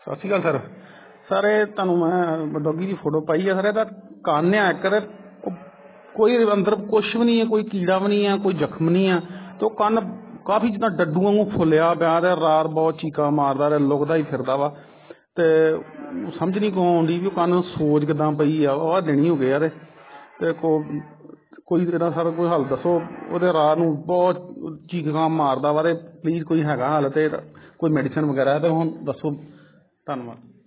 ਸਤਿ ਸ਼੍ਰੀ ਅਕਾਲ sir. Sir ਇਹ ਤੁਹਾਨੂੰ ਮੈਂ ਡੋਗੀ ਦੀ ਫੋਟੋ ਪਾਈ ਹੈ। ਸਰ ਇਹਦਾ ਕੰਨ ਆ ਇੱਕ ਕੋਈ ਅੰਦਰ ਕੁਛ ਵੀ ਨਹੀਂ ਹੈ, ਕੋਈ ਕੀੜਾ ਵੀ ਨਹੀਂ ਹੈ, ਕੋਈ ਜ਼ਖਮ ਨਹੀਂ ਹੈ, ਅਤੇ ਉਹ ਕੰਨ ਕਾਫੀ ਜਿੱਦਾਂ ਡੱਡੂ ਵਾਂਗੂ ਫੁੱਲਿਆ ਪਿਆ ਅਤੇ ਰਾਤ ਬਹੁਤ ਚੀਕਾਂ ਮਾਰਦਾ ਅਤੇ ਲੁਕਦਾ ਹੀ ਫਿਰਦਾ ਵਾ। ਅਤੇ ਸਮਝ ਨਹੀਂ ਕਿਉਂ ਆਉਂਦੀ ਵੀ ਉਹ ਕੰਨ ਸੋਜ ਕਿੱਦਾਂ ਪਈ ਆ। ਉਹ ਦਿਨ ਹੀ ਹੋ ਗਏ ਆ ਅਤੇ ਕੋਈ ਇਹਦਾ ਸਰ ਕੋਈ ਹੱਲ ਦੱਸੋ। ਉਹਦੇ ਰਾਤ ਨੂੰ ਬਹੁਤ ਚੀਕਾਂ ਮਾਰਦਾ ਵਾ ਅਤੇ ਪਲੀਜ਼ ਕੋਈ ਹੈਗਾ ਹੱਲ ਅਤੇ ਕੋਈ ਮੈਡੀਸਨ ਵਗੈਰਾ ਤਾਂ ਹੁਣ ਦੱਸੋ। ਧੰਨਵਾਦ।